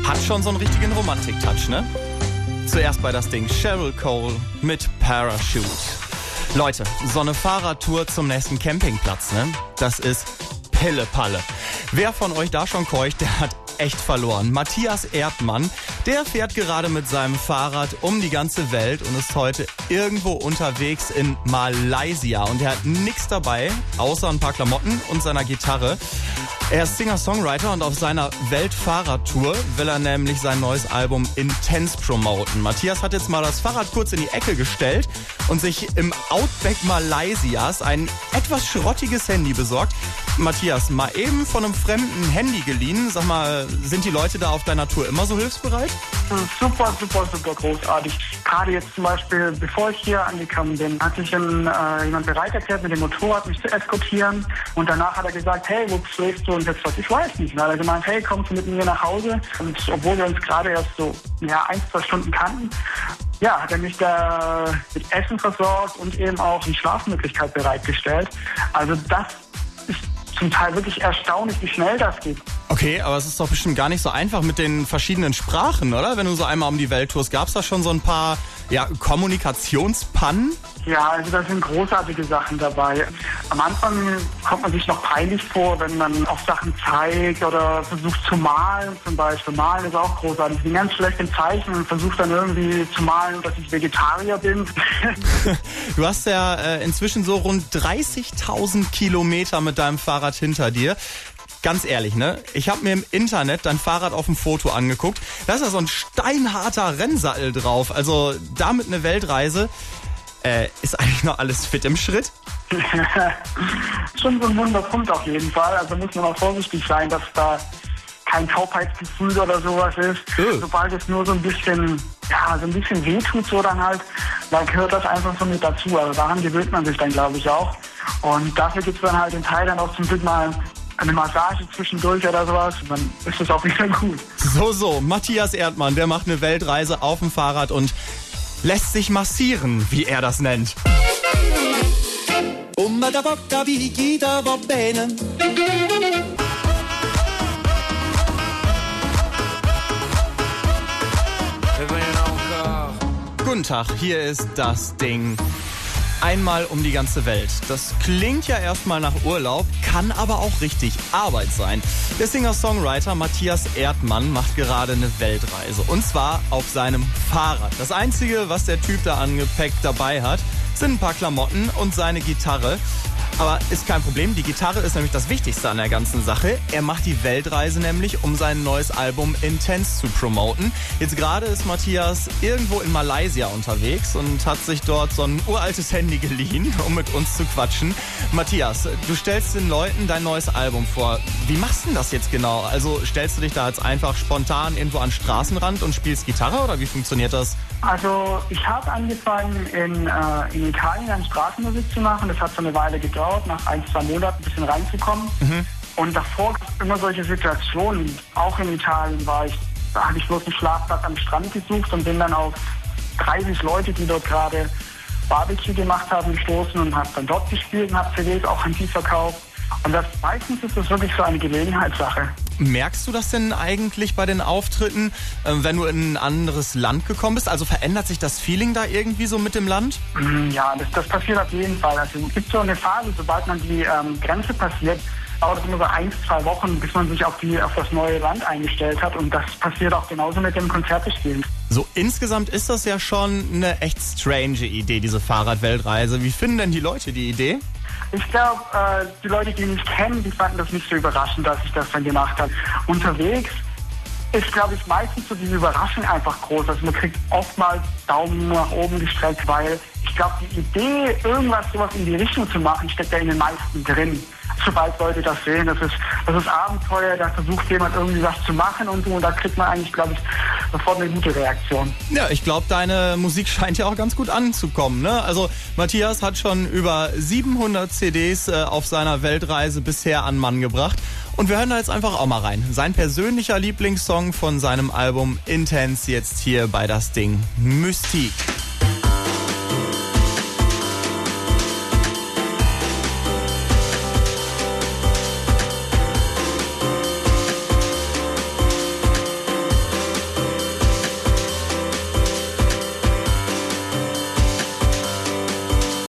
Hat schon so einen richtigen Romantik-Touch, ne? Zuerst bei das Ding Sheryl Cole mit Parachute. Leute, so eine Fahrradtour zum nächsten Campingplatz, ne? Das ist Pille-Palle. Wer von euch da schon keucht, der hat echt verloren. Matthias Erdmann, der fährt gerade mit seinem Fahrrad um die ganze Welt und ist heute irgendwo unterwegs in Malaysia. Und er hat nichts dabei, außer ein paar Klamotten und seiner Gitarre. Er ist Singer-Songwriter und auf seiner Weltfahrradtour will er nämlich sein neues Album Intense promoten. Matthias hat jetzt mal das Fahrrad kurz in die Ecke gestellt und sich im Outback Malaysias ein etwas schrottiges Handy besorgt. Matthias, mal eben von einem fremden Handy geliehen. Sag mal, sind die Leute da auf deiner Tour immer so hilfsbereit? Super großartig. Gerade jetzt zum Beispiel, bevor ich hier angekommen bin, hat sich jemand bereit erklärt, mit dem Motorrad mich zu eskortieren. Und danach hat er gesagt, hey, wo schläfst du? Und jetzt was? Ich weiß nicht. Und dann hat er gemeint, hey, kommst du mit mir nach Hause? Und obwohl wir uns gerade erst so 1-2 Stunden kannten, ja, hat er mich da mit Essen versorgt und eben auch die Schlafmöglichkeit bereitgestellt. Also das ist zum Teil wirklich erstaunlich, wie schnell das geht. Okay, aber es ist doch bestimmt gar nicht so einfach mit den verschiedenen Sprachen, oder? Wenn du so einmal um die Welt tourst, gab es da schon so ein paar Kommunikationspannen? Ja, also da sind großartige Sachen dabei. Am Anfang kommt man sich noch peinlich vor, wenn man auf Sachen zeigt oder versucht zu malen zum Beispiel. Malen ist auch großartig. Ich bin ganz schlecht im Zeichnen und versuche dann irgendwie zu malen, dass ich Vegetarier bin. Du hast ja inzwischen so rund 30.000 Kilometer mit deinem Fahrrad hinter dir. Ganz ehrlich, ne? Ich habe mir im Internet dein Fahrrad auf dem Foto angeguckt. Da ist ja so ein steinharter Rennsattel drauf. Also damit eine Weltreise. Ist eigentlich noch alles fit im Schritt? Schon so ein Wunderpunkt auf jeden Fall. Also muss man auch vorsichtig sein, dass da kein Taubheitsgefühl oder sowas ist. Sobald es nur so ein bisschen wehtut, so dann gehört das einfach so mit dazu. Also daran gewöhnt man sich dann, glaube ich, auch. Und dafür gibt es dann halt in Thailand auch zum Glück mal eine Massage zwischendurch oder sowas, dann ist es auch wieder gut. So, Matthias Erdmann, der macht eine Weltreise auf dem Fahrrad und lässt sich massieren, wie er das nennt. Guten Tag, hier ist das Ding. Einmal um die ganze Welt. Das klingt ja erstmal nach Urlaub, kann aber auch richtig Arbeit sein. Der Singer-Songwriter Matthias Erdmann macht gerade eine Weltreise. Und zwar auf seinem Fahrrad. Das Einzige, was der Typ da an Gepäck dabei hat, sind ein paar Klamotten und seine Gitarre. Aber ist kein Problem, die Gitarre ist nämlich das Wichtigste an der ganzen Sache. Er macht die Weltreise nämlich, um sein neues Album Intense zu promoten. Jetzt gerade ist Matthias irgendwo in Malaysia unterwegs und hat sich dort so ein uraltes Handy geliehen, um mit uns zu quatschen. Matthias, du stellst den Leuten dein neues Album vor. Wie machst du denn das jetzt genau? Also stellst du dich da jetzt einfach spontan irgendwo an den Straßenrand und spielst Gitarre oder wie funktioniert das? Also ich habe angefangen in Italien eine Straßenmusik zu machen. Das hat so eine Weile gedauert, nach 1-2 Monaten ein bisschen reinzukommen. Und davor gab es immer solche Situationen. Auch in Italien da habe ich bloß einen Schlafplatz am Strand gesucht und bin dann auf 30 Leute, die dort gerade Barbecue gemacht haben, gestoßen und habe dann dort gespielt und habe CDs auch an die verkauft. Und meistens ist das wirklich so eine Gelegenheitssache. Merkst du das denn eigentlich bei den Auftritten, wenn du in ein anderes Land gekommen bist? Also verändert sich das Feeling da irgendwie so mit dem Land? Ja, das passiert auf jeden Fall. Also es gibt so eine Phase, sobald man die Grenze passiert, dauert es immer so 1-2 Wochen, bis man sich auf das neue Land eingestellt hat. Und das passiert auch genauso mit dem Konzertespielen. So insgesamt ist das ja schon eine echt strange Idee, diese Fahrradweltreise. Wie finden denn die Leute die Idee? Ich glaube, die Leute, die mich kennen, die fanden das nicht so überraschend, dass ich das dann gemacht habe. Unterwegs ist, glaube ich, meistens so diese Überraschung einfach groß. Also man kriegt oftmals Daumen nach oben gestreckt, weil ich glaube, die Idee, sowas in die Richtung zu machen, steckt ja in den meisten drin. Sobald Leute das sehen, das ist Abenteuer, da versucht jemand irgendwie was zu machen und so, und da kriegt man eigentlich, glaube ich, sofort eine gute Reaktion. Ja, ich glaube, deine Musik scheint ja auch ganz gut anzukommen, ne? Also Matthias hat schon über 700 CDs auf seiner Weltreise bisher an Mann gebracht. Und wir hören da jetzt einfach auch mal rein. Sein persönlicher Lieblingssong von seinem Album Intense jetzt hier bei das Ding Mystique.